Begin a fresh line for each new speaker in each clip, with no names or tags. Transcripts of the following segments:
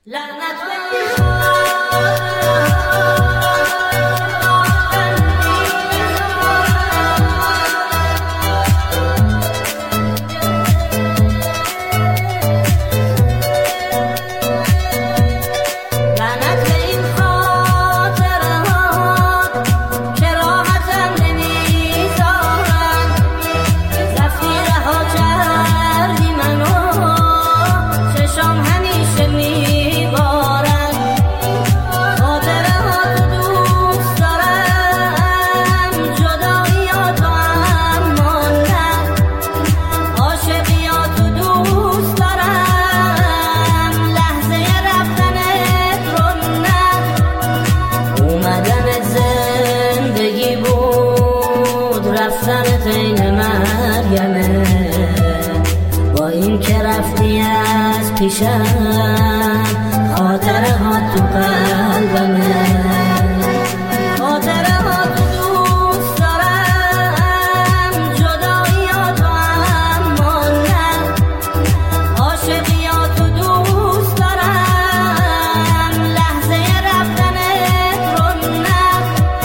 رفتنت این مریمه، با این که رفتی از پیشم، خاطره ها تو قلبمه، خاطره ها تو دوست دارم، جدایی ها تو اما نه، عاشقی ها تو دوست دارم، لحظه رفتنت رو نه.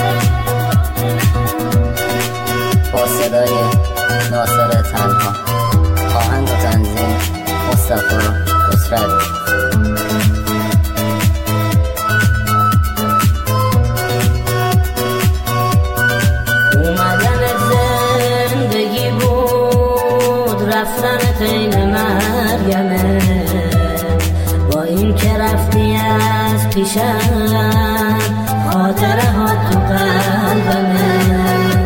با صدای ناصر تنها، آهنگ و تنظیم مصطفی خسروی.
اومدن زندگی بود، رفتنت این مریمه، با این که رفتی از پیشم، خاطره ها تو قلبمه.